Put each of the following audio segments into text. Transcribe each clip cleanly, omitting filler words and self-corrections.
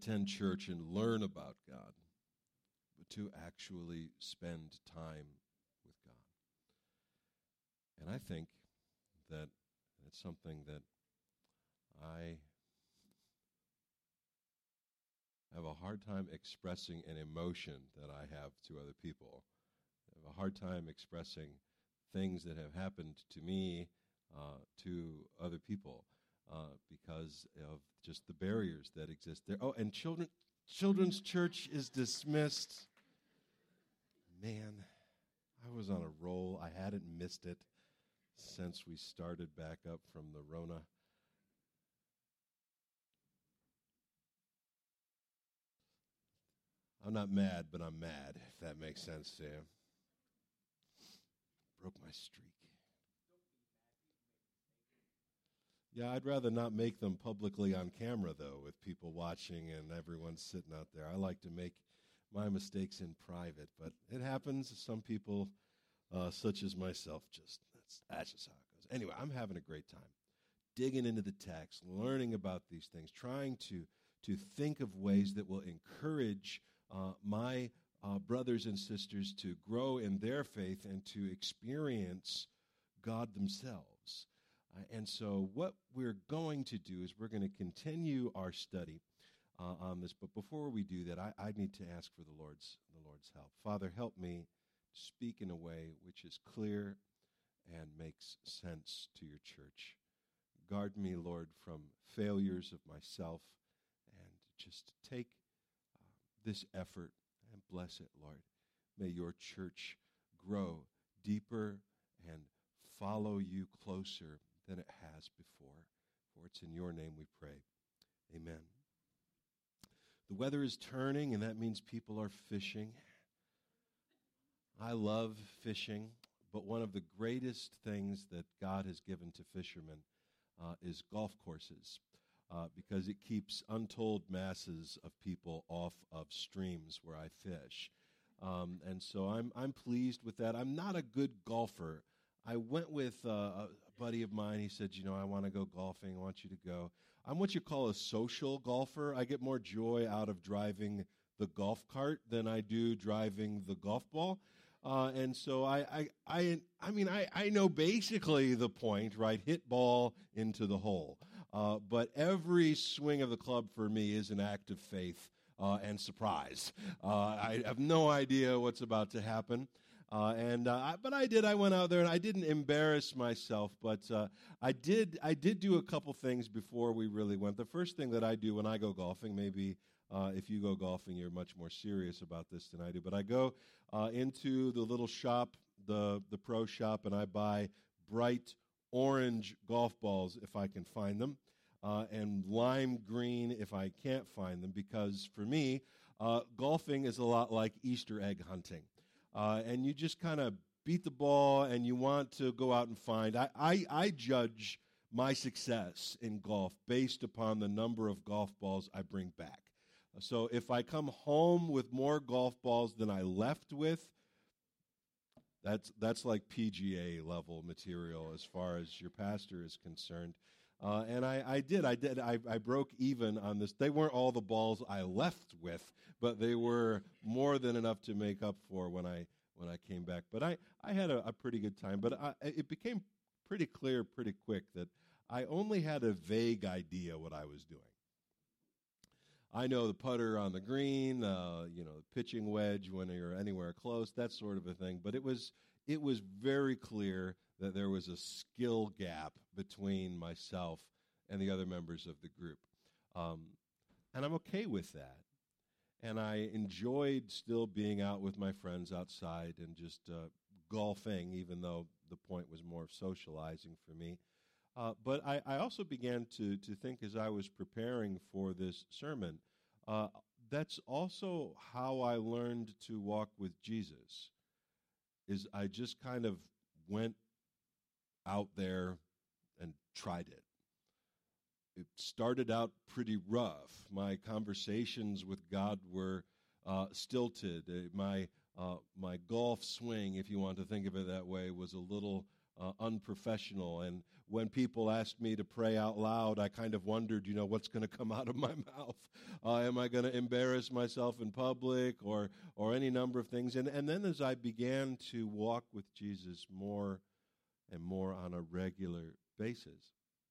attend church and learn about God, but to actually spend time with God. And I think that it's something that I have a hard time expressing an emotion that I have to other people. I have a hard time expressing things that have happened to me to other people because of just the barriers that exist there. Oh, and children's church is dismissed. Man, I was on a roll. I hadn't missed it since we started back up from the Rona. I'm not mad, but I'm mad, if that makes sense to you. Broke my streak. Yeah, I'd rather not make them publicly on camera, though, with people watching and everyone sitting out there. I like to make my mistakes in private, but it happens. Some people, such as myself, that's just how it goes. Anyway, I'm having a great time digging into the text, learning about these things, trying to think of ways that will encourage my brothers and sisters to grow in their faith and to experience God themselves. And so what we're going to do is we're going to continue our study on this. But before we do that, I need to ask for the Lord's help. Father, help me speak in a way which is clear and makes sense to your church. Guard me, Lord, from failures of myself, and just take this effort and bless it, Lord. May your church grow deeper and follow you closer than it has before. For it's in your name we pray. Amen. The weather is turning, and that means people are fishing. I love fishing, but one of the greatest things that God has given to fishermen is golf courses, because it keeps untold masses of people off of streams where I fish. And so I'm pleased with that. I'm not a good golfer. I went with a buddy of mine. He said, I want to go golfing. I want you to go. I'm what you call a social golfer. I get more joy out of driving the golf cart than I do driving the golf ball. And so I know basically the point, right? Hit ball into the hole. But every swing of the club for me is an act of faith and surprise. I have no idea what's about to happen. But I did. I went out there and I didn't embarrass myself. But I did do a couple things before we really went. The first thing that I do when I go golfing, maybe if you go golfing, you're much more serious about this than I do. But I go into the little shop, the pro shop, and I buy bright orange golf balls if I can find them, and lime green if I can't find them. Because for me, golfing is a lot like Easter egg hunting. And you just kind of beat the ball and you want to go out and find. I judge my success in golf based upon the number of golf balls I bring back. So if I come home with more golf balls than I left with, that's like PGA level material as far as your pastor is concerned. And I did. I broke even on this. They weren't all the balls I left with, but they were more than enough to make up for when I came back. But I had a pretty good time. But it became pretty clear pretty quick that I only had a vague idea what I was doing. I know the putter on the green, the pitching wedge when you're anywhere close, that sort of a thing. But it was very clear that there was a skill gap between myself and the other members of the group. And I'm okay with that. And I enjoyed still being out with my friends outside and just golfing, even though the point was more of socializing for me. But I also began to think as I was preparing for this sermon, that's also how I learned to walk with Jesus, is I just kind of went out there and tried it. It started out pretty rough. My conversations with God were stilted. My golf swing, if you want to think of it that way, was a little unprofessional. And when people asked me to pray out loud, I kind of wondered, what's going to come out of my mouth? Am I going to embarrass myself in public or any number of things? And then as I began to walk with Jesus more and more on a regular basis,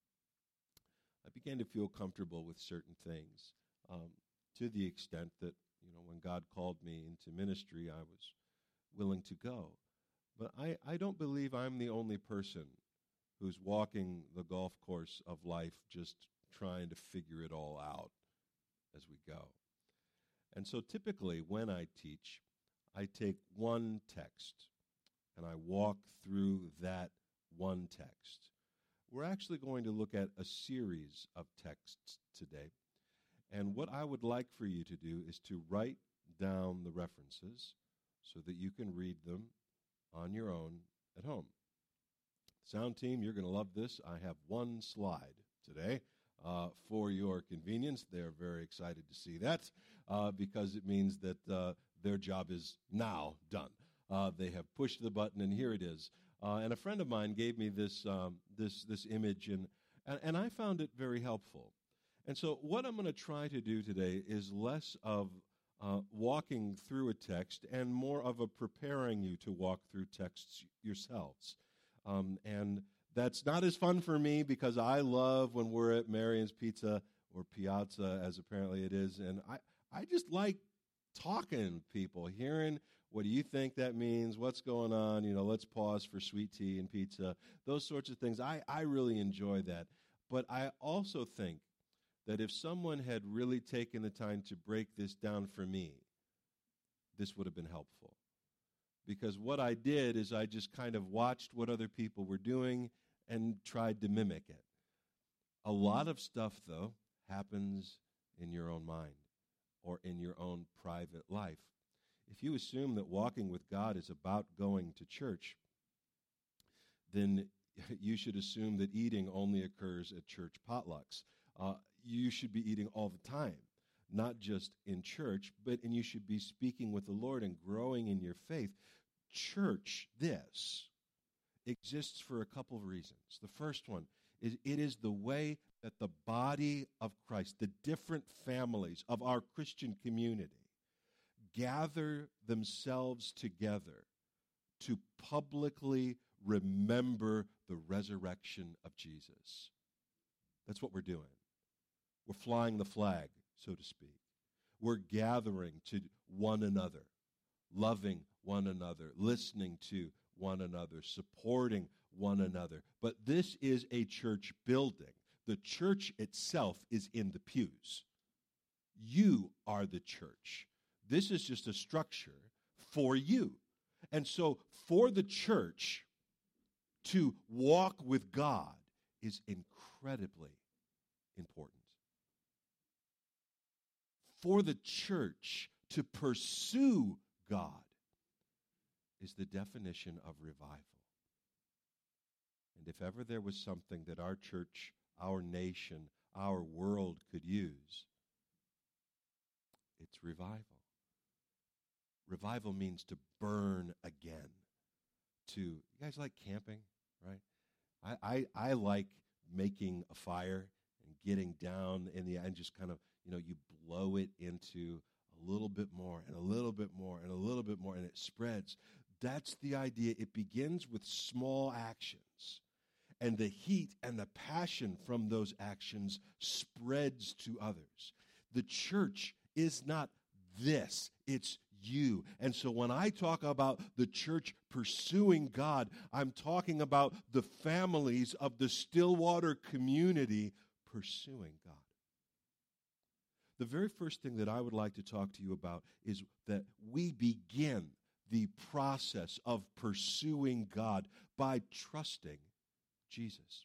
I began to feel comfortable with certain things, to the extent that, when God called me into ministry, I was willing to go. But I don't believe I'm the only person who's walking the golf course of life just trying to figure it all out as we go. And so typically when I teach, I take one text and I walk through that one text. We're actually going to look at a series of texts today. And what I would like for you to do is to write down the references so that you can read them on your own at home. Sound team, you're going to love this. I have one slide today for your convenience. They're very excited to see that because it means that their job is now done. They have pushed the button, and here it is. And a friend of mine gave me this image, and I found it very helpful. And so what I'm going to try to do today is less of walking through a text and more of a preparing you to walk through texts yourselves. And that's not as fun for me because I love when we're at Marion's Pizza or Piazza, as apparently it is, and I just like talking with people, hearing what do you think that means, what's going on, let's pause for sweet tea and pizza, those sorts of things. I really enjoy that. But I also think that if someone had really taken the time to break this down for me, this would have been helpful. Because what I did is I just kind of watched what other people were doing and tried to mimic it. A lot of stuff, though, happens in your own mind or in your own private life. If you assume that walking with God is about going to church, then you should assume that eating only occurs at church potlucks. You should be eating all the time, not just in church, and you should be speaking with the Lord and growing in your faith. Church, this, exists for a couple of reasons. The first one is it is the way that the body of Christ, the different families of our Christian community, gather themselves together to publicly remember the resurrection of Jesus. That's what we're doing. We're flying the flag, so to speak. We're gathering to one another, loving one another, listening to one another, supporting one another. But this is a church building. The church itself is in the pews. You are the church. This is just a structure for you. And so for the church to walk with God is incredibly important. For the church to pursue God is the definition of revival. And if ever there was something that our church, our nation, our world could use, it's revival. Revival means to burn again. You guys like camping, right? I like making a fire and getting down in the and just kind of, you blow it into a little bit more and a little bit more and a little bit more, and it spreads. That's the idea. It begins with small actions, and the heat and the passion from those actions spreads to others. The church is not this, it's you. And so when I talk about the church pursuing God, I'm talking about the families of the Stillwater community pursuing God. The very first thing that I would like to talk to you about is that we begin the process of pursuing God by trusting Jesus.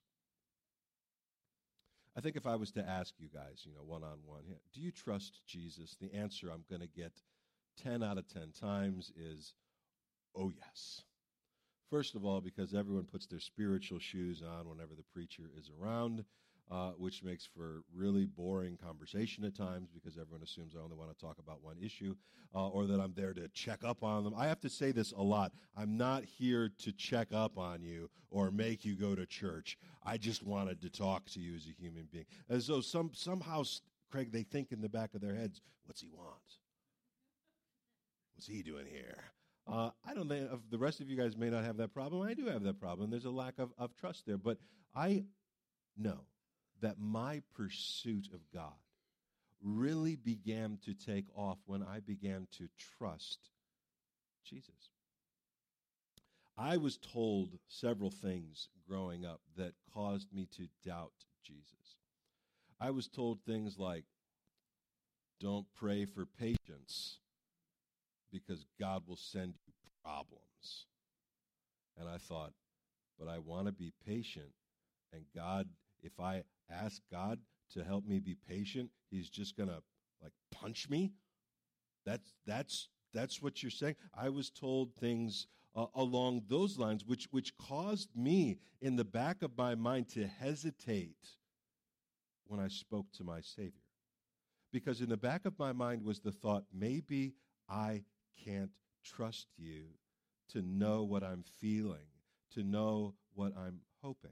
I think if I was to ask you guys, one-on-one, do you trust Jesus? The answer I'm going to get 10 out of 10 times is, oh, yes. First of all, because everyone puts their spiritual shoes on whenever the preacher is around. which makes for really boring conversation at times because everyone assumes I only want to talk about one issue, or that I'm there to check up on them. I have to say this a lot. I'm not here to check up on you or make you go to church. I just wanted to talk to you as a human being. As though somehow, Craig, they think in the back of their heads, what's he want? What's he doing here? I don't think the rest of you guys may not have that problem. I do have that problem. There's a lack of trust there. But I know that my pursuit of God really began to take off when I began to trust Jesus. I was told several things growing up that caused me to doubt Jesus. I was told things like, don't pray for patience because God will send you problems. And I thought, but I want to be patient. And God, if I ask God to help me be patient, he's just going to punch me? That's what you're saying? I was told things along those lines, which caused me in the back of my mind to hesitate when I spoke to my Savior. Because in the back of my mind was the thought, maybe I can't trust you to know what I'm feeling, to know what I'm hoping.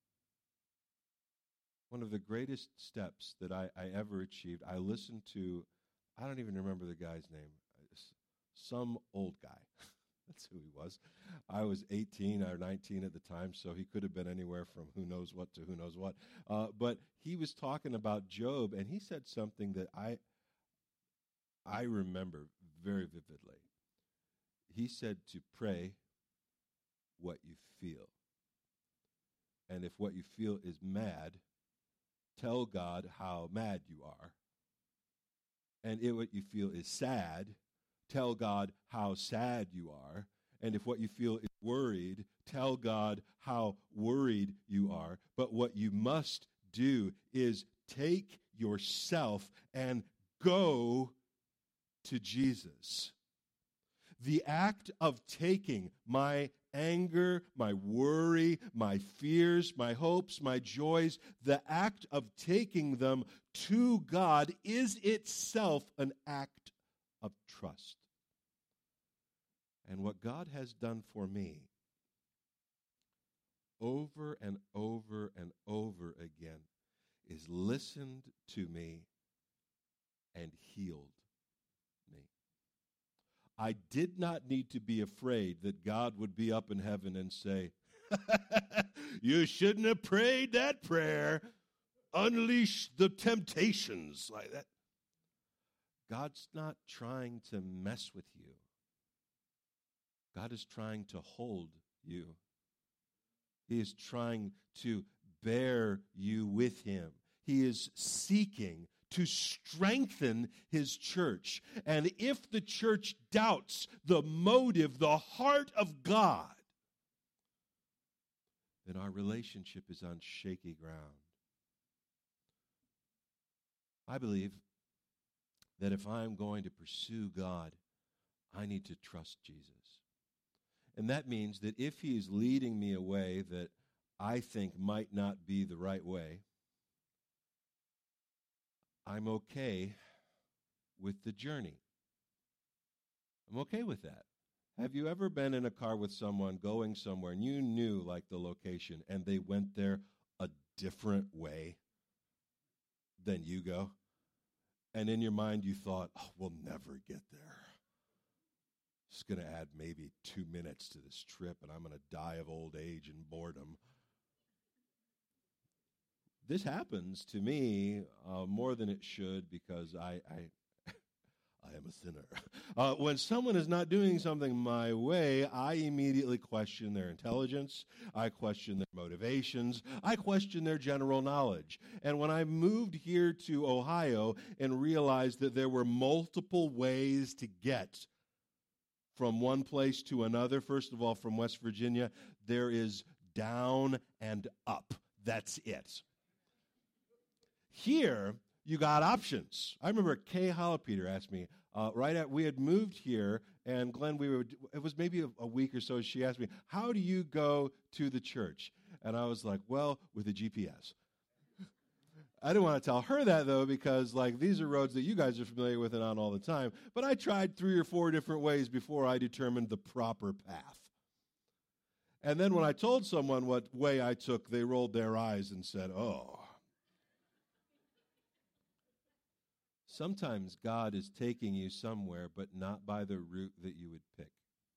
One of the greatest steps that I ever achieved, I listened to, I don't even remember the guy's name, some old guy. That's who he was. I was 18 or 19 at the time, so he could have been anywhere from who knows what to who knows what. But he was talking about Job, and he said something that I remember very vividly. He said to pray what you feel. And if what you feel is mad, tell God how mad you are. And if what you feel is sad, tell God how sad you are. And if what you feel is worried, tell God how worried you are. But what you must do is take yourself and go to Jesus. The act of taking my anger, my worry, my fears, my hopes, my joys, the act of taking them to God is itself an act of trust. And what God has done for me over and over and over again is listened to me and healed me. I did not need to be afraid that God would be up in heaven and say, you shouldn't have prayed that prayer. Unleash the temptations like that. God's not trying to mess with you. God is trying to hold you. He is trying to bear you with him. He is seeking to strengthen his church. And if the church doubts the motive, the heart of God, then our relationship is on shaky ground. I believe that if I'm going to pursue God, I need to trust Jesus. And that means that if he is leading me a way that I think might not be the right way, I'm okay with the journey. I'm okay with that. Have you ever been in a car with someone going somewhere and you knew like the location and they went there a different way than you go? And in your mind you thought, oh, we'll never get there. It's going to add maybe 2 minutes to this trip and I'm going to die of old age and boredom. This happens to me more than it should because I am a sinner. When someone is not doing something my way, I immediately question their intelligence. I question their motivations. I question their general knowledge. And when I moved here to Ohio and realized that there were multiple ways to get from one place to another, first of all, from West Virginia, there is down and up. That's it. Here, you got options. I remember Kay Hollopeter asked me, we had moved here, and Glenn, it was maybe a week or so, she asked me, how do you go to the church? And I was like, well, with a GPS. I didn't want to tell her that, though, because, like, these are roads that you guys are familiar with and on all the time. But I tried 3 or 4 different ways before I determined the proper path. And then when I told someone what way I took, they rolled their eyes and said, oh. Sometimes God is taking you somewhere, but not by the route that you would pick.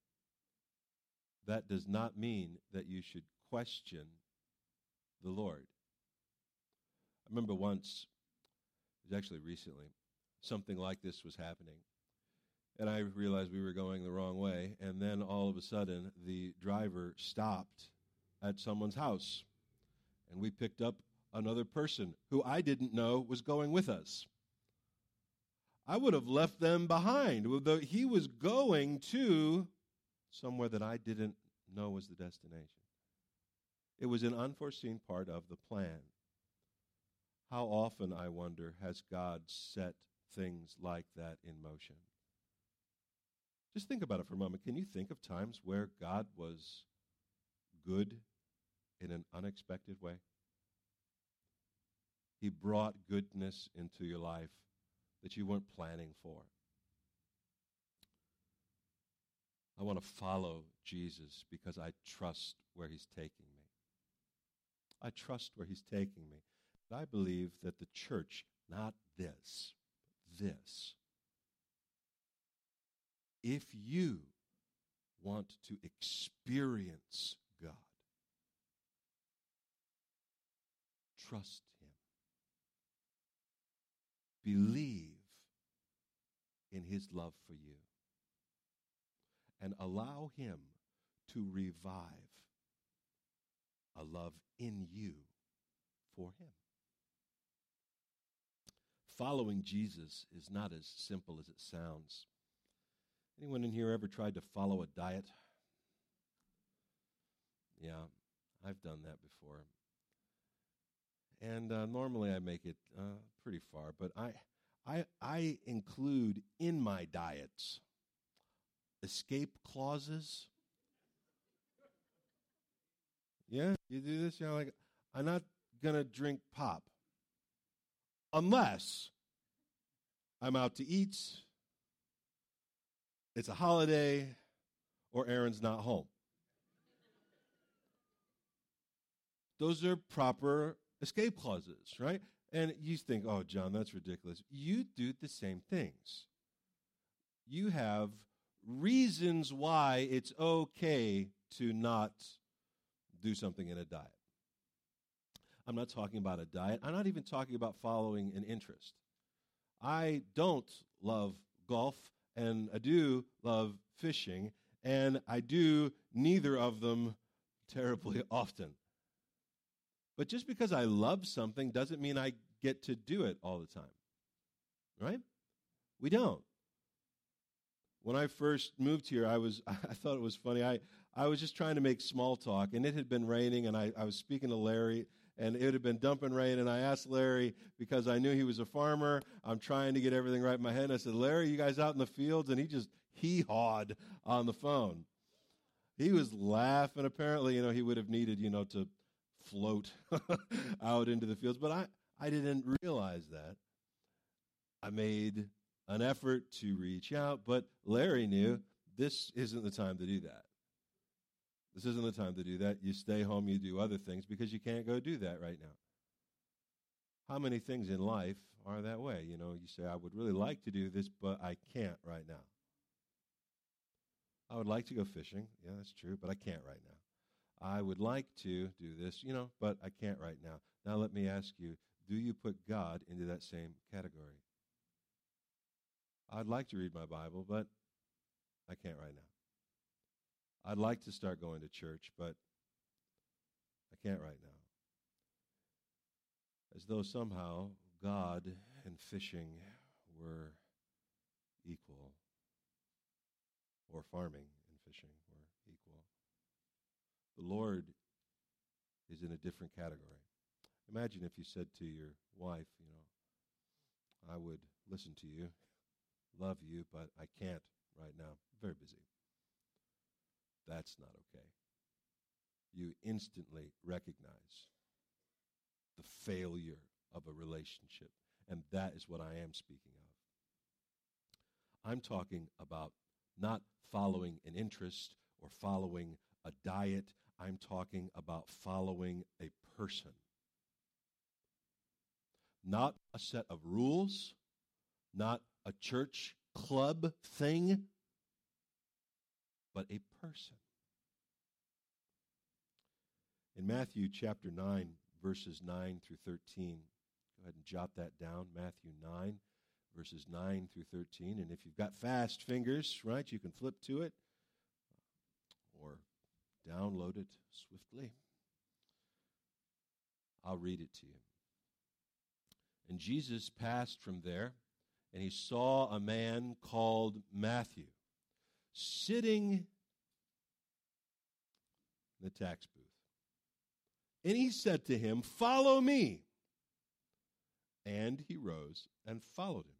That does not mean that you should question the Lord. I remember once, it was actually recently, something like this was happening. And I realized we were going the wrong way. And then all of a sudden, the driver stopped at someone's house. And we picked up another person who I didn't know was going with us. I would have left them behind. He was going to somewhere that I didn't know was the destination. It was an unforeseen part of the plan. How often, I wonder, has God set things like that in motion? Just think about it for a moment. Can you think of times where God was good in an unexpected way? He brought goodness into your life that you weren't planning for. I want to follow Jesus because I trust where he's taking me. I trust where he's taking me. I believe that the church, not this, but this, if you want to experience God, trust him. Believe in his love for you. And allow him to revive a love in you for him. Following Jesus is not as simple as it sounds. Anyone in here ever tried to follow a diet? Yeah, I've done that before. And normally I make it pretty far, but I include in my diets escape clauses. Yeah, you do this, you're like, I'm not going to drink pop unless I'm out to eat, it's a holiday, or Aaron's not home. Those are proper escape clauses, right? And you think, oh, John, that's ridiculous. You do the same things. You have reasons why it's okay to not do something in a diet. I'm not talking about a diet. I'm not even talking about following an interest. I don't love golf, and I do love fishing, and I do neither of them terribly often. But just because I love something doesn't mean I get to do it all the time, right? We don't. When I first moved here, I thought it was funny. I was just trying to make small talk, and it had been raining, and I was speaking to Larry, and it had been dumping rain, and I asked Larry, because I knew he was a farmer, I'm trying to get everything right in my head, and I said, Larry, you guys out in the fields? And he just hee-hawed on the phone. He was laughing. Apparently, he would have needed, to float out into the fields, but I didn't realize that. I made an effort to reach out, but Larry knew this isn't the time to do that. This isn't the time to do that. You stay home, you do other things, because you can't go do that right now. How many things in life are that way? You say, I would really like to do this, but I can't right now. I would like to go fishing. Yeah, that's true, but I can't right now. I would like to do this, but I can't right now. Now let me ask you, do you put God into that same category? I'd like to read my Bible, but I can't right now. I'd like to start going to church, but I can't right now. As though somehow God and fishing were equal, or farming and fishing were equal. The Lord is in a different category. Imagine if you said to your wife, I would listen to you, love you, but I can't right now. I'm very busy. That's not okay. You instantly recognize the failure of a relationship. And that is what I am speaking of. I'm talking about not following an interest or following a diet. I'm talking about following a person. Not a set of rules, not a church club thing, but a person. In Matthew chapter 9, verses 9 through 13, go ahead and jot that down, Matthew 9, verses 9 through 13. And if you've got fast fingers, right, you can flip to it or download it swiftly. I'll read it to you. And Jesus passed from there, and he saw a man called Matthew sitting in the tax booth. And he said to him, "Follow me." And he rose and followed him.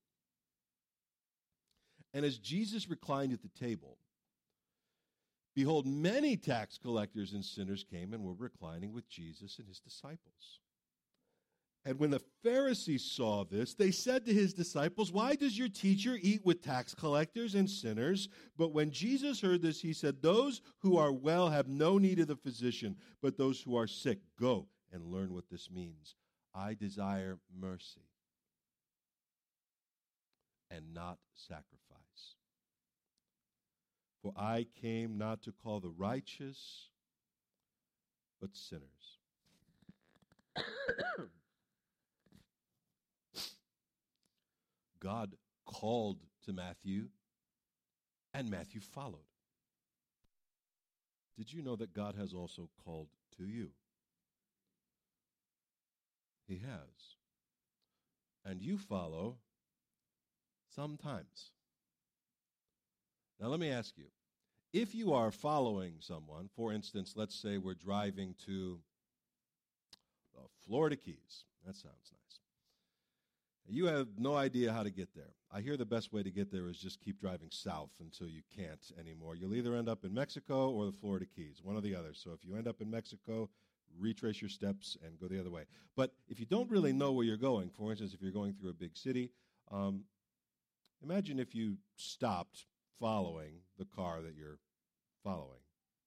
And as Jesus reclined at the table, behold, many tax collectors and sinners came and were reclining with Jesus and his disciples. And when the Pharisees saw this, they said to his disciples, "Why does your teacher eat with tax collectors and sinners?" But when Jesus heard this, he said, "Those who are well have no need of the physician, but those who are sick. Go and learn what this means. I desire mercy and not sacrifice. For I came not to call the righteous, but sinners." God called to Matthew, and Matthew followed. Did you know that God has also called to you? He has. And you follow sometimes. Now let me ask you, if you are following someone, for instance, let's say we're driving to the Florida Keys. That sounds nice. You have no idea how to get there. I hear the best way to get there is just keep driving south until you can't anymore. You'll either end up in Mexico or the Florida Keys, one or the other. So if you end up in Mexico, retrace your steps and go the other way. But if you don't really know where you're going, for instance, if you're going through a big city, imagine if you stopped following the car that you're following.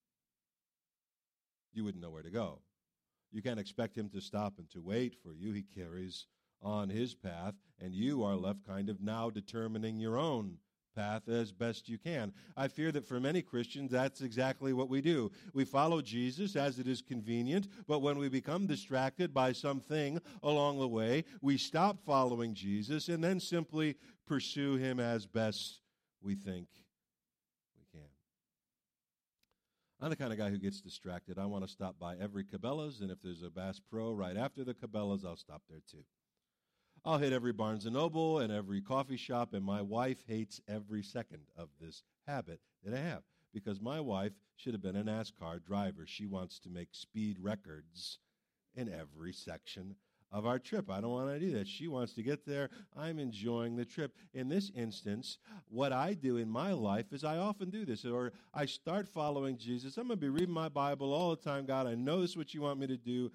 You wouldn't know where to go. You can't expect him to stop and to wait for you. He carries on his path, and you are left kind of now determining your own path as best you can. I fear that for many Christians, that's exactly what we do. We follow Jesus as it is convenient, but when we become distracted by something along the way, we stop following Jesus and then simply pursue him as best we think we can. I'm the kind of guy who gets distracted. I want to stop by every Cabela's, and if there's a Bass Pro right after the Cabela's, I'll stop there too. I'll hit every Barnes & Noble and every coffee shop, and my wife hates every second of this habit that I have because my wife should have been a NASCAR driver. She wants to make speed records in every section of our trip. I don't want to do that. She wants to get there. I'm enjoying the trip. In this instance, what I do in my life is I often do this, or I start following Jesus. I'm going to be reading my Bible all the time. God, I know this is what you want me to do.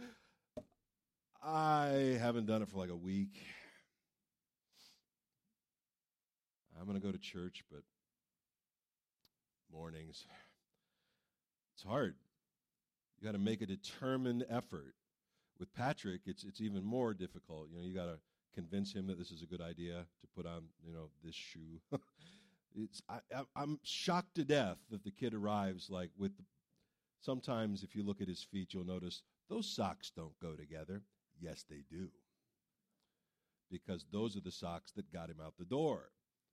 I haven't done it for like a week. I'm going to go to church, but mornings, it's hard. You got to make a determined effort. With Patrick, it's even more difficult. You got to convince him that this is a good idea to put on, this shoe. I'm shocked to death that the kid arrives like with. Sometimes, if you look at his feet, you'll notice those socks don't go together. Yes, they do. Because those are the socks that got him out the door.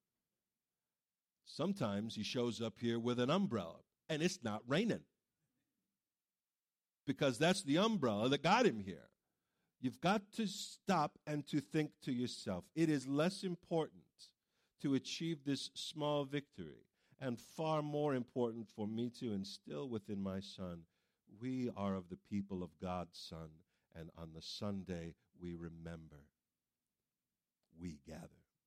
Sometimes he shows up here with an umbrella, and it's not raining. Because that's the umbrella that got him here. You've got to stop and to think to yourself, it is less important to achieve this small victory, and far more important for me to instill within my son, we are of the people of God's Son. And on the Sunday, we remember, we gather.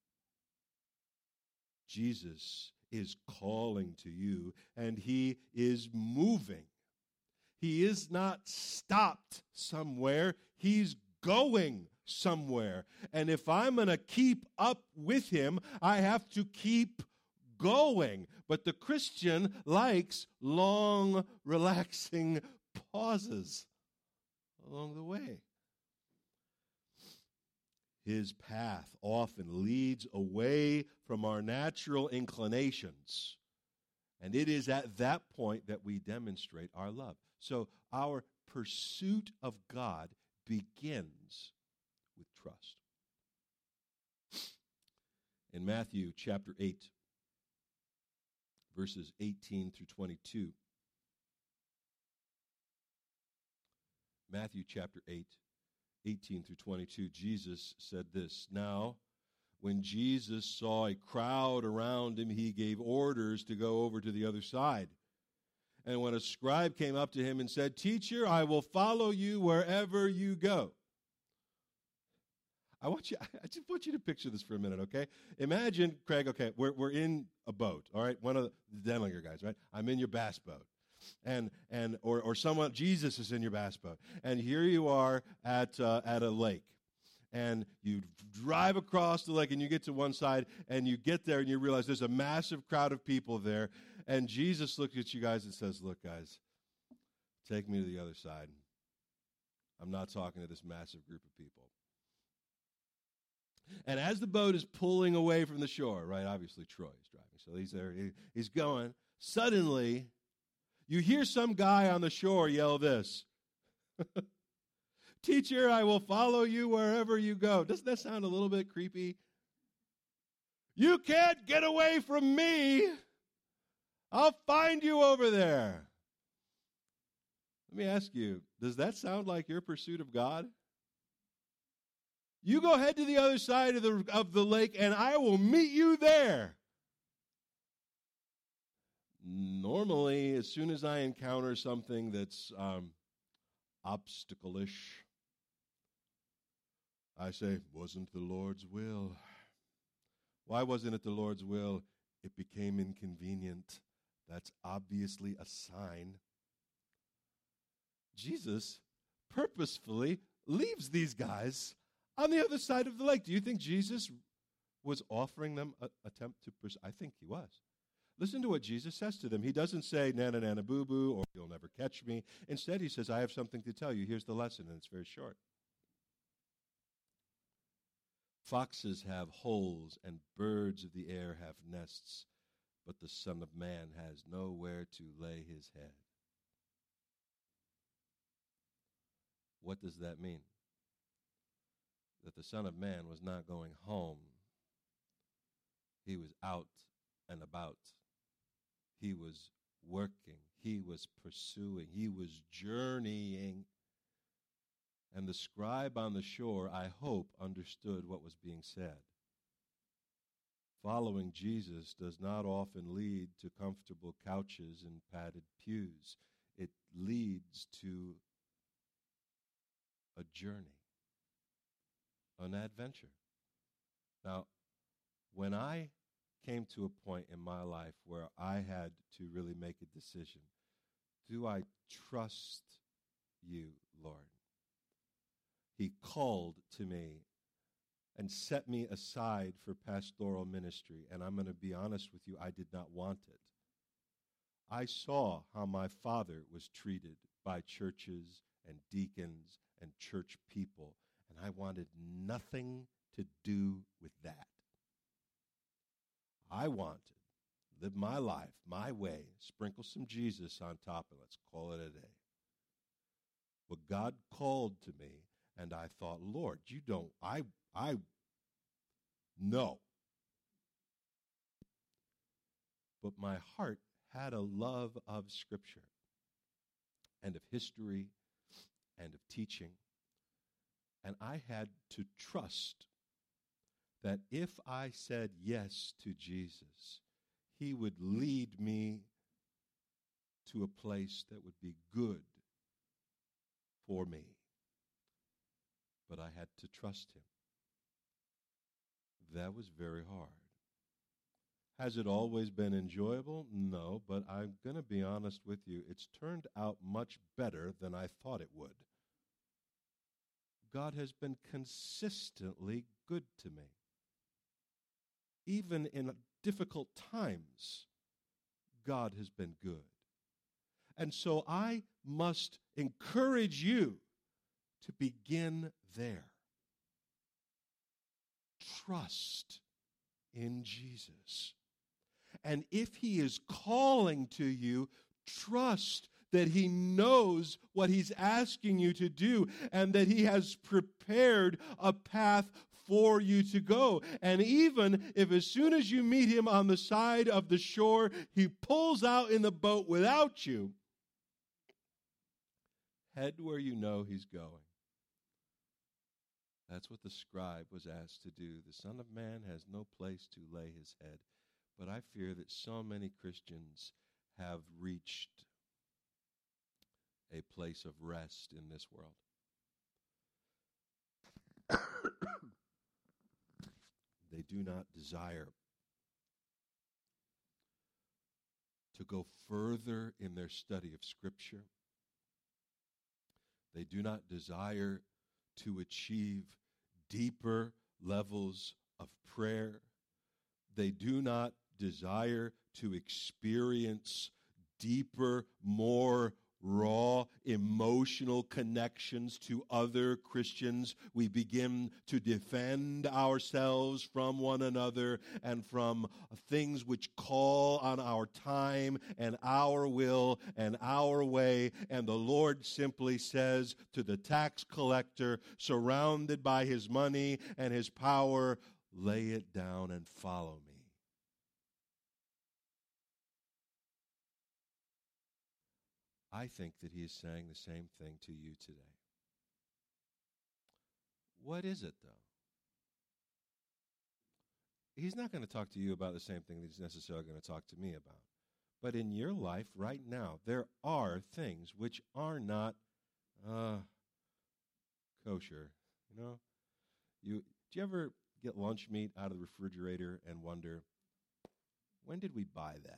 Jesus is calling to you, and he is moving. He is not stopped somewhere. He's going somewhere. And if I'm going to keep up with him, I have to keep going. But the Christian likes long, relaxing pauses along the way. His path often leads away from our natural inclinations. And it is at that point that we demonstrate our love. So our pursuit of God begins with trust. In Matthew chapter 8, verses 18 through 22. Matthew chapter 8, 18 through 22, Jesus said this, "Now, when Jesus saw a crowd around him, he gave orders to go over to the other side. And when a scribe came up to him and said, 'Teacher, I will follow you wherever you go.'" I just want you to picture this for a minute, okay? Imagine, Craig, okay, we're in a boat, all right? One of the Denlinger guys, right? I'm in your bass boat. Or someone, Jesus is in your bass boat. And here you are at a lake. And you drive across the lake and you get to one side and you get there and you realize there's a massive crowd of people there. And Jesus looks at you guys and says, "Look, guys, take me to the other side. I'm not talking to this massive group of people." And as the boat is pulling away from the shore, right, obviously Troy is driving, so he's there, he's going. Suddenly, you hear some guy on the shore yell this, "Teacher, I will follow you wherever you go." Doesn't that sound a little bit creepy? "You can't get away from me. I'll find you over there." Let me ask you, does that sound like your pursuit of God? You go head to the other side of the lake, and I will meet you there. Normally, as soon as I encounter something that's obstacle-ish, I say, "Wasn't the Lord's will." Why wasn't it the Lord's will? It became inconvenient. That's obviously a sign. Jesus purposefully leaves these guys on the other side of the lake. Do you think Jesus was offering them an attempt to pursue? I think he was. Listen to what Jesus says to them. He doesn't say, "Nana, nana, boo-boo," or "You'll never catch me." Instead, he says, "I have something to tell you. Here's the lesson," and it's very short. "Foxes have holes, and birds of the air have nests, but the Son of Man has nowhere to lay his head." What does that mean? That the Son of Man was not going home. He was out and about. He was working. He was pursuing. He was journeying. And the scribe on the shore, I hope, understood what was being said. Following Jesus does not often lead to comfortable couches and padded pews. It leads to a journey, an adventure. Now, when I came to a point in my life where I had to really make a decision, do I trust you, Lord? He called to me and set me aside for pastoral ministry, and I'm going to be honest with you, I did not want it. I saw how my father was treated by churches and deacons and church people, and I wanted nothing to do with that. I wanted to live my life, my way, sprinkle some Jesus on top, and let's call it a day. But God called to me, and I thought, "Lord, you don't, no." But my heart had a love of Scripture and of history and of teaching. And I had to trust that if I said yes to Jesus, he would lead me to a place that would be good for me. But I had to trust him. That was very hard. Has it always been enjoyable? No, but I'm going to be honest with you. It's turned out much better than I thought it would. God has been consistently good to me. Even in difficult times, God has been good. And so I must encourage you to begin there. Trust in Jesus. And if he is calling to you, trust that he knows what he's asking you to do and that he has prepared a path for you to go. And even if as soon as you meet him on the side of the shore, he pulls out in the boat without you, head where you know he's going. That's what the scribe was asked to do. The Son of Man has no place to lay his head. But I fear that so many Christians have reached a place of rest in this world. They do not desire to go further in their study of Scripture. They do not desire to achieve deeper levels of prayer. They do not desire to experience deeper, more raw emotional connections to other Christians. We begin to defend ourselves from one another and from things which call on our time and our will and our way. And the Lord simply says to the tax collector, surrounded by his money and his power, lay it down and follow me. I think that he is saying the same thing to you today. What is it, though? He's not going to talk to you about the same thing that he's necessarily going to talk to me about. But in your life right now, there are things which are not kosher. You know, do you ever get lunch meat out of the refrigerator and wonder, when did we buy that?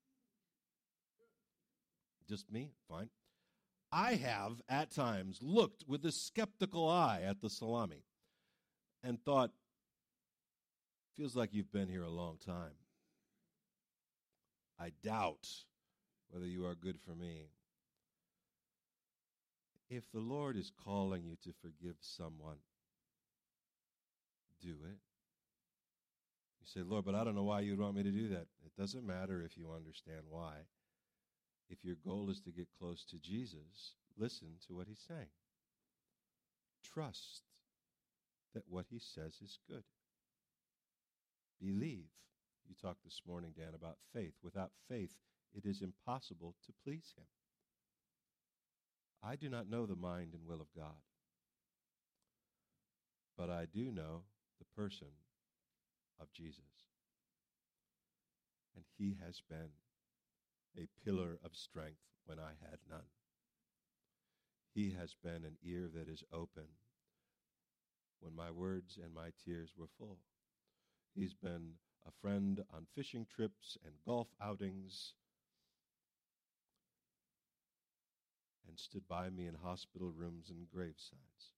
Just me? Fine. I have, at times, looked with a skeptical eye at the salami and thought, feels like you've been here a long time. I doubt whether you are good for me. If the Lord is calling you to forgive someone, do it. You say, Lord, but I don't know why you'd want me to do that. It doesn't matter if you understand why. If your goal is to get close to Jesus, listen to what he's saying. Trust that what he says is good. Believe. You talked this morning, Dan, about faith. Without faith, it is impossible to please him. I do not know the mind and will of God, but I do know the person of Jesus. And he has been a pillar of strength when I had none. He has been an ear that is open when my words and my tears were full. He's been a friend on fishing trips and golf outings and stood by me in hospital rooms and gravesides.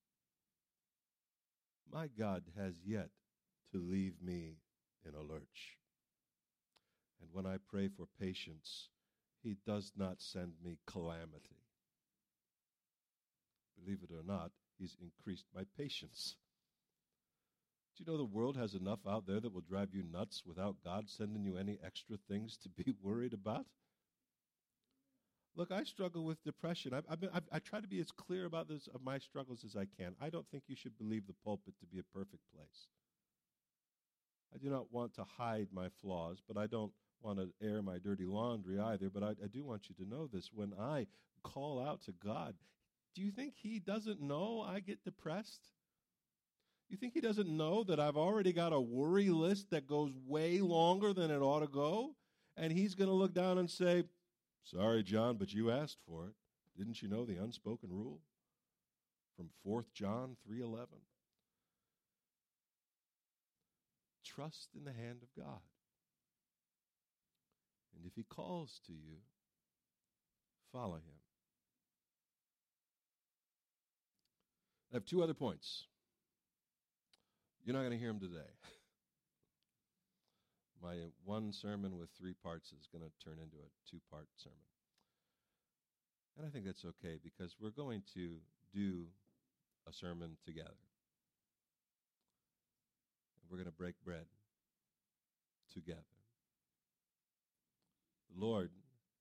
My God has yet to leave me in a lurch. And when I pray for patience, he does not send me calamity. Believe it or not, he's increased my patience. Do you know the world has enough out there that will drive you nuts without God sending you any extra things to be worried about? Look, I struggle with depression. I try to be as clear about this of my struggles as I can. I don't think you should believe the pulpit to be a perfect place. I do not want to hide my flaws, but I don't want to air my dirty laundry either, but I do want you to know this. When I call out to God, do you think he doesn't know I get depressed? You think he doesn't know that I've already got a worry list that goes way longer than it ought to go? And he's going to look down and say, sorry, John, but you asked for it. Didn't you know the unspoken rule from 4 John 3:11? Trust in the hand of God. And if he calls to you, follow him. I have two other points. You're not going to hear them today. My one sermon with 3 parts is going to turn into a 2-part sermon. And I think that's okay because we're going to do a sermon together. We're going to break bread together. The Lord,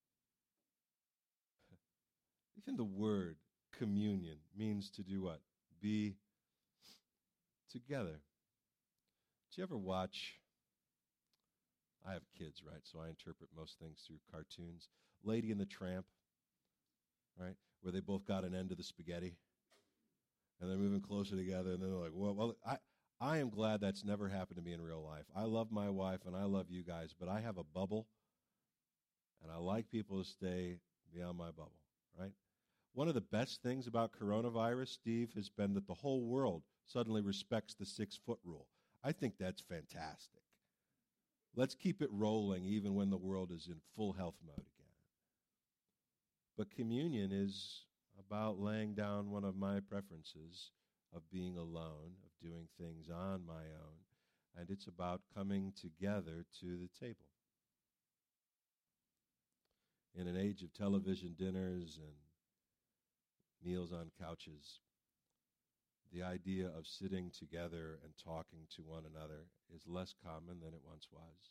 even the word communion means to do what? Be together. Did you ever watch, I have kids, right, so I interpret most things through cartoons. Lady and the Tramp, right, where they both got an end of the spaghetti, and they're moving closer together, and then they're like, well, I am glad that's never happened to me in real life. I love my wife, and I love you guys, but I have a bubble, and I like people to stay beyond my bubble, right? One of the best things about coronavirus, Steve, has been that the whole world suddenly respects the 6-foot rule. I think that's fantastic. Let's keep it rolling even when the world is in full health mode again. But communion is about laying down one of my preferences of being alone, of doing things on my own, and it's about coming together to the table. In an age of television dinners and meals on couches, the idea of sitting together and talking to one another is less common than it once was.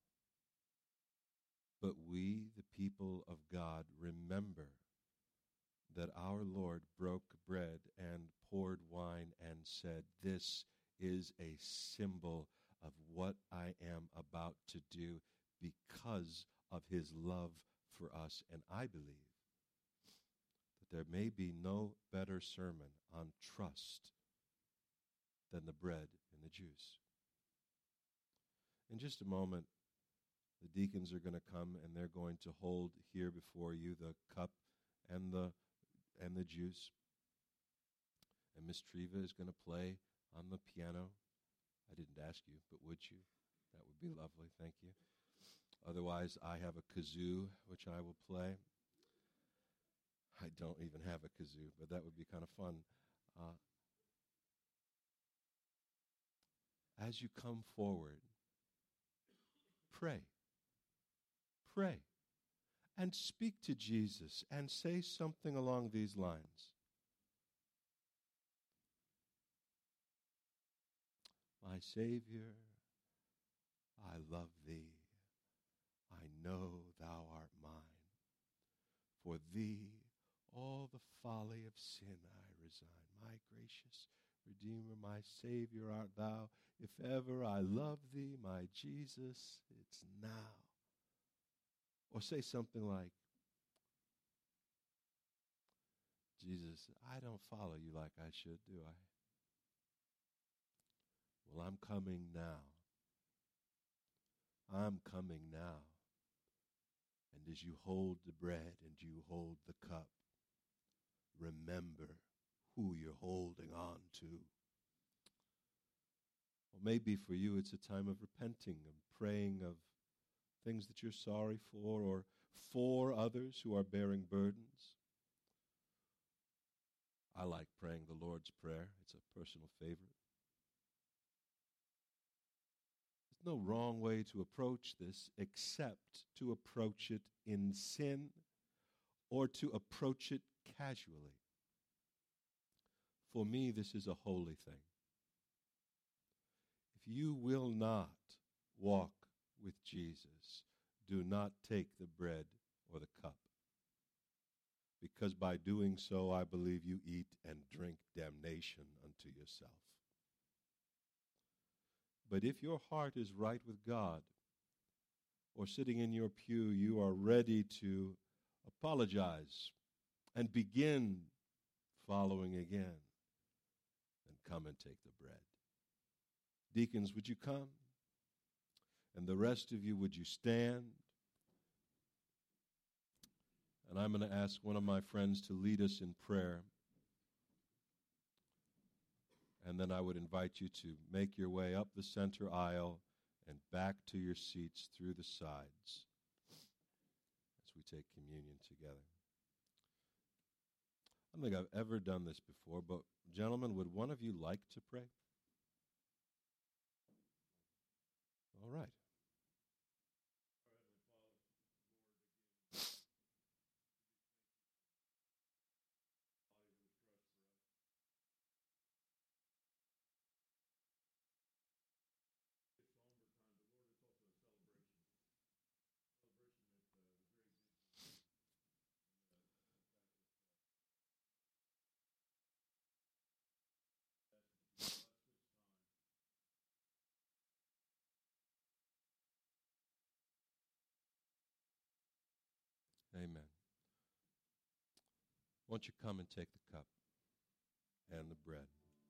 But we, the people of God, remember that our Lord broke bread and poured wine and said, "This is a symbol of what I am about to do because of his love for us." And I believe that there may be no better sermon on trust than the bread and the juice. In just a moment, the deacons are going to come and they're going to hold here before you the cup and the juice. And Miss Treva is going to play on the piano. I didn't ask you, but would you? That would be lovely. Thank you. Otherwise, I have a kazoo, which I will play. I don't even have a kazoo, but that would be kind of fun. As you come forward, pray. Pray. And speak to Jesus and say something along these lines. My Savior, I love thee. I know thou art mine. For thee all the folly of sin I resign. My gracious Redeemer, my Savior art thou. If ever I love thee, my Jesus, it's now. Or say something like, Jesus, I don't follow you like I should, do I? Well, I'm coming now. I'm coming now. And as you hold the bread and you hold the cup, remember who you're holding on to. Or maybe for you it's a time of repenting and praying of things that you're sorry for, or for others who are bearing burdens. I like praying the Lord's Prayer. It's a personal favorite. There's no wrong way to approach this except to approach it in sin or to approach it casually. For me, this is a holy thing. If you will not walk with Jesus, do not take the bread or the cup. Because by doing so, I believe you eat and drink damnation unto yourself. But if your heart is right with God, or sitting in your pew, you are ready to apologize and begin following again, then come and take the bread. Deacons, would you come? And the rest of you, would you stand? And I'm going to ask one of my friends to lead us in prayer. And then I would invite you to make your way up the center aisle and back to your seats through the sides as we take communion together. I don't think I've ever done this before, but gentlemen, would one of you like to pray? All right. Amen. Won't you come and take the cup and the bread?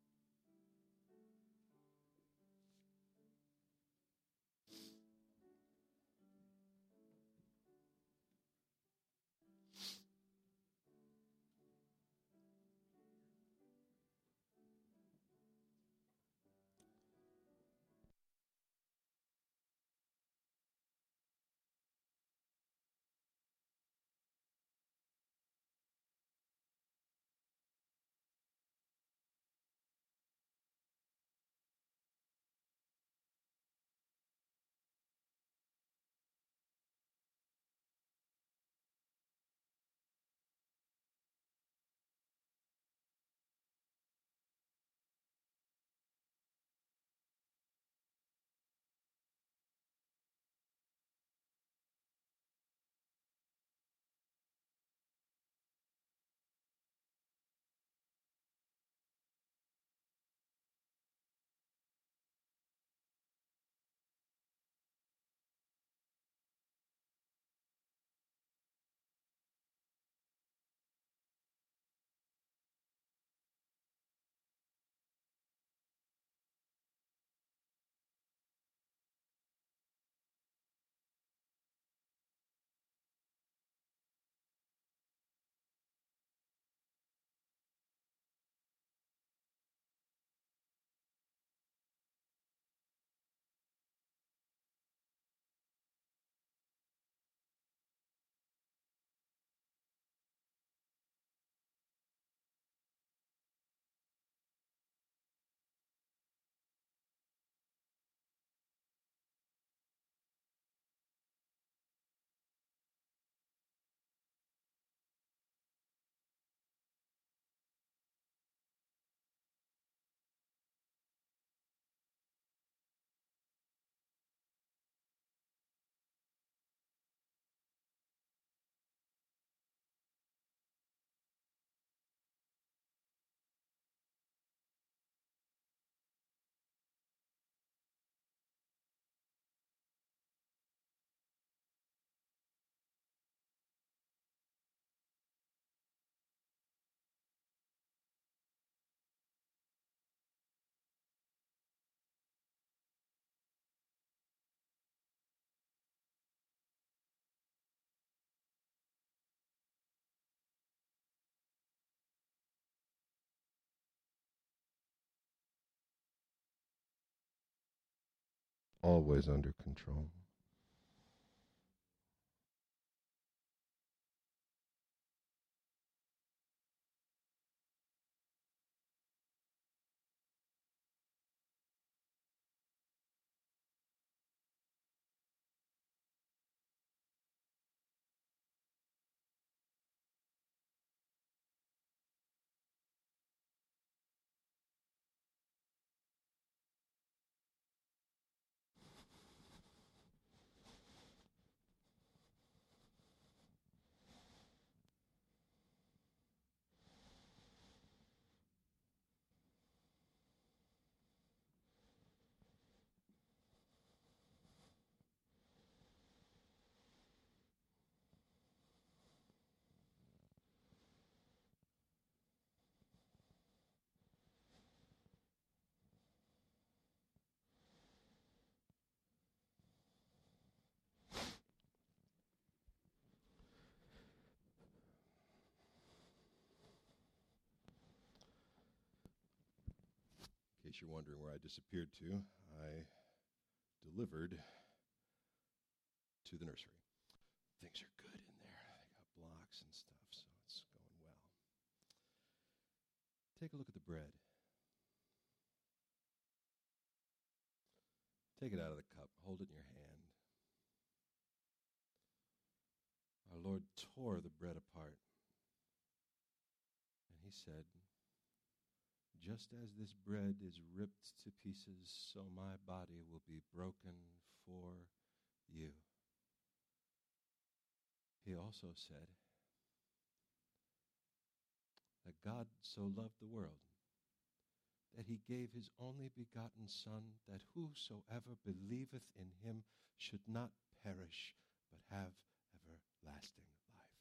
Always under control. In case you're wondering where I disappeared to, I delivered to the nursery. Things are good in there. They got blocks and stuff, so it's going well. Take a look at the bread. Take it out of the cup. Hold it in your hand. Our Lord tore the bread apart. And he said, just as this bread is ripped to pieces, so my body will be broken for you. He also said that God so loved the world that he gave his only begotten Son, that whosoever believeth in him should not perish, but have everlasting life.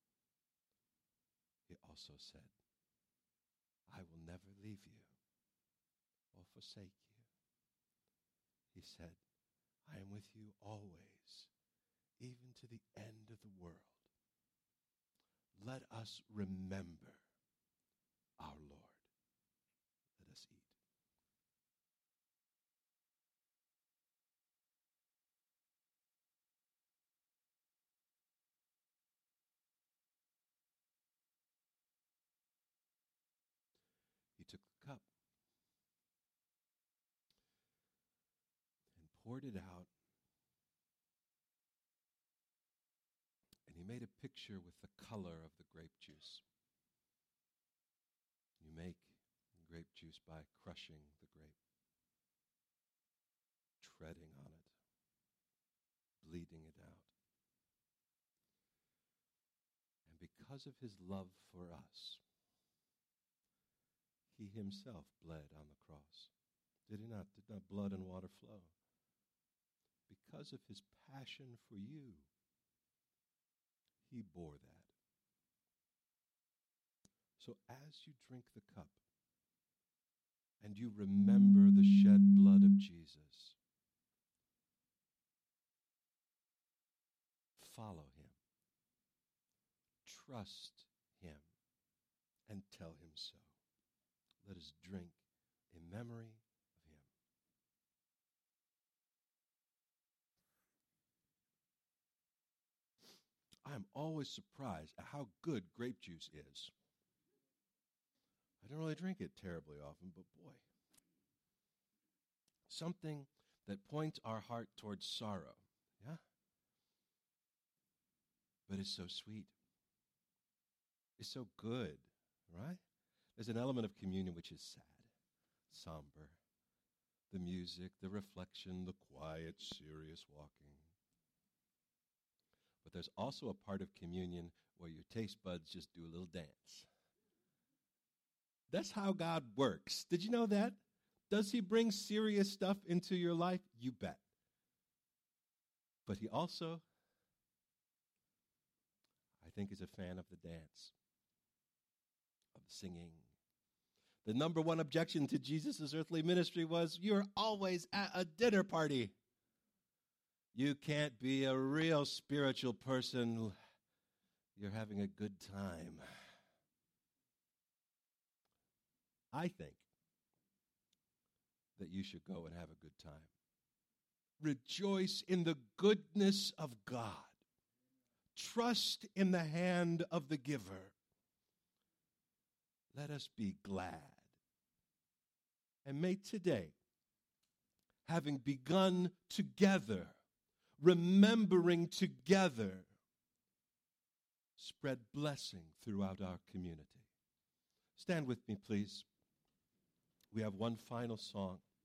He also said, I will never leave you or forsake you. He said, I am with you always, even to the end of the world. Let us remember our Lord. Let us eat. He took the cup and poured it out, and he made a picture with the color of the grape juice. You make grape juice by crushing the grape, treading on it, bleeding it out. And because of his love for us, he himself bled on the cross. Did he not? Did not blood and water flow? Because of his passion for you, he bore that. So as you drink the cup and you remember the shed blood of Jesus, follow him, trust him, and tell him so. Let us drink in memory of him. I am always surprised at how good grape juice is. I don't really drink it terribly often, but boy, something that points our heart towards sorrow, yeah? But it's so sweet. It's so good, right? There's an element of communion which is sad, somber. The music, the reflection, the quiet, serious walking. But there's also a part of communion where your taste buds just do a little dance. That's how God works. Did you know that? Does he bring serious stuff into your life? You bet. But he also, I think, is a fan of the dance, of the singing. The number one objection to Jesus' earthly ministry was, you're always at a dinner party. You can't be a real spiritual person. You're having a good time. I think that you should go and have a good time. Rejoice in the goodness of God. Trust in the hand of the giver. Let us be glad. And may today, having begun together, remembering together, spread blessing throughout our community. Stand with me, please. We have one final song.